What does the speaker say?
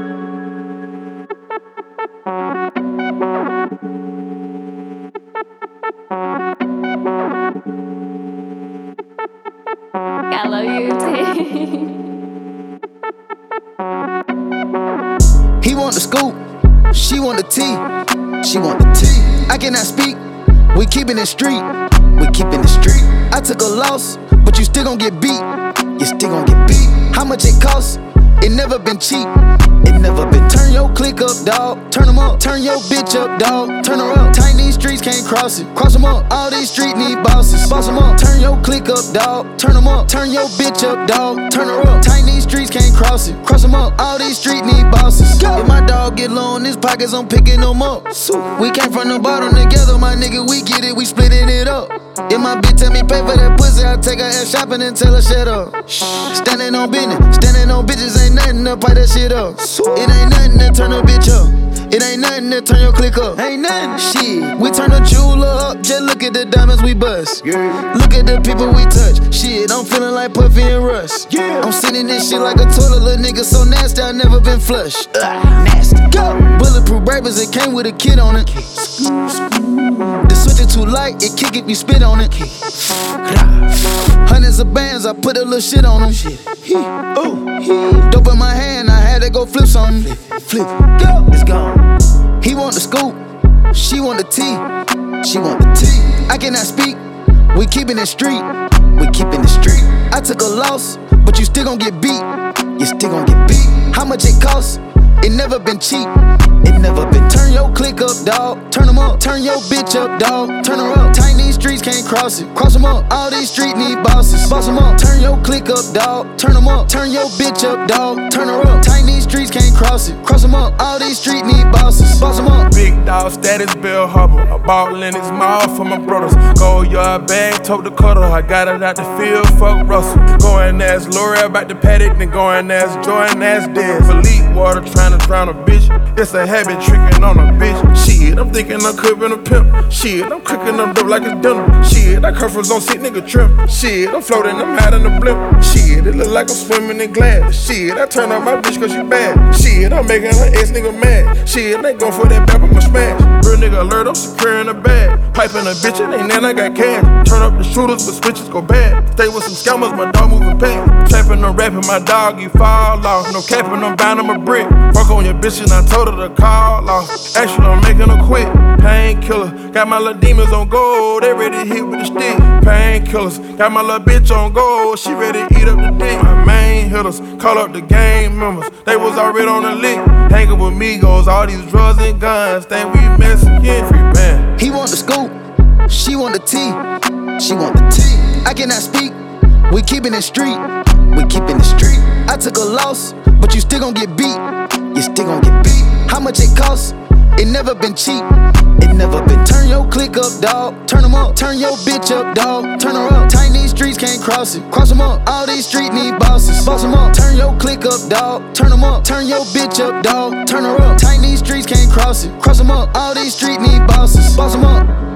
I love you too. He want the scoop, she want the tea, she want the tea. I cannot speak, we keepin' it street, we keepin' it street. I took a loss, but you still gon' get beat, you still gon' get beat. How much it cost? It never been cheap, it never been. Turn your click up, dawg, turn 'em up. Turn your bitch up, dawg, turn her up. Tiny streets can't cross it, cross 'em up. All these streets need bosses, boss 'em up. Turn your click up, dawg, turn 'em up. Turn your bitch up, dawg, turn her up. Tiny streets can't cross it, cross 'em up. All these streets need bosses. If my dog get low in his pockets, I'm picking them up. We came from the bottom together, my nigga, we get it, we splitting it up. If my bitch tell me pay for that pussy, I take her ass shopping and tell her shut up. Standing on business, standing on bitches ain't nothing to pipe that shit up. It ain't nothing to turn a bitch up. It ain't nothing to turn your click up. Ain't nothing. Shit, we turn the jeweler up. Just look at the diamonds we bust. Yeah. Look at the people we touch. Shit, I'm feeling like Puffy and Russ. Yeah. I'm sitting this shit like a toilet, little nigga so nasty, I never been flushed. Nasty. Go. Bulletproof bravers, it came with a kid on it. The switch is too light, it kick if you spit on it. Hundreds of bands, I put a little shit on them. Dope in my hand, I had to go flip something. Flip, go, it's gone. He want the scoop, she want the tea, she want the tea. I cannot speak, we keepin' it street, we keepin' it street. I took a loss, but you still gon' get beat, you still gon' get beat. How much it cost? It never been cheap, it never been. Turn your click up, dawg, turn 'em up. Turn your bitch up, dawg, turn her up. Tiny streets can't cross it, cross 'em up. All these streets need bosses, boss 'em up. Turn your click up, dawg, turn 'em up. Turn your bitch up, dawg, turn her up. Tiny streets can't cross it, cross 'em up. All these streets need bosses, boss 'em up. Big dog status, Bill Hubble. A ball in his mouth for my brothers. Go yard bag, tote the cutter. I got it out the field, fuck Russell. Go and ask L'Oreal about the paddock, then go and ask Jordan, ask Dez. Elite water trying to drown a bitch. It's a habit tricking on a bitch. Shit, I'm thinking I could been a pimp. Shit, I'm cooking up dope like it's dinner. Shit, I come from zone sick nigga trim. Shit, I'm floating, I'm hot in the blimp. Shit, it look like I'm swimming in glass. Shit, I turn on my bitch cause she bad. Shit, I'm making her ex nigga mad. Shit, they go for that bap, I'ma smash. Real nigga alert, I'm securing the bag. Piping a bitch, it ain't then I got cash. Turn up the shooters, but switches go bad. Stay with some scammers, my dog moving past. Trapping and rapping, my dog, you fall off. No capping, I'm bound, I'm a brick. Fuck on your bitch and I told her to call off. Actually, I'm making her quit. Painkiller, got my little demons on gold. They ready to hit with the stick. Painkillers, got my little bitch on gold. She ready to eat up the dick. My main hitters, call up the gang members. They was already on the lick. Hanging with Migos, all these drugs and guns. Think we Mexican, free band. He want the scoop, she want the tea, she want the tea. I cannot speak, we keepin' it street, we keepin' it street. I took a loss, but you still gon' get beat, you still gon' get beat. How much it cost? It never been cheap, it never been. Turn your click up, dawg, turn 'em up. Turn your bitch up, dawg, turn her up. Tiny streets can't cross it, cross 'em up. All these streets need bosses, boss 'em up. Turn your click up, dawg, turn 'em up. Turn your bitch up, dawg, turn her up. Tiny streets can't cross it, cross 'em up. All these streets need bosses, boss 'em up.